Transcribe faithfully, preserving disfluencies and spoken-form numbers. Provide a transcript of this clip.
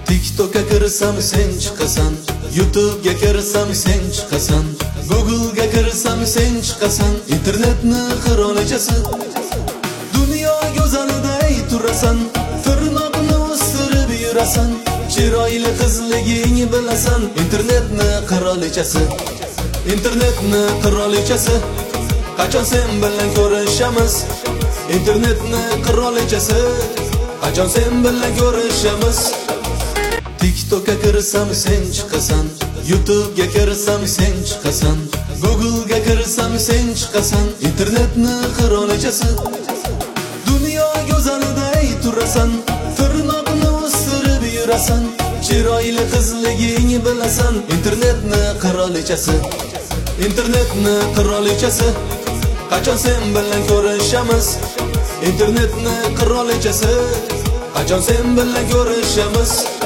TikTok'a kirsam sen chiqasan, YouTube'ga kirsam sen chiqasan, Google'ga kirsam sen chiqasan, internetni qirolichasi. Dunyo go'zaliday turasan, tirnoqni o'stirib yurasan, chiroyli qizliging bilasan, internetni qirolichasi. Internetni qirolichasi, qachon sen bilan ko'rishamiz? Internetni qirolichasi, qachon sen bilan ko'rishamiz? TikTok'a kirsam sen chiqasan, YouTube'ga kirsam sen chiqasan, Google'ga kirsam sen chiqasan, internetni qirolichasi. Dunyo go'zaliday turasan, tirnoqni o'stirib yurasan, chiroyli qizliging bilasan, internetni qirolichasi. Internetni qirolichasi, qachon sen bilan ko'rishamiz? Internetni qirolichasi, qachon sen bilan ko'rishamiz?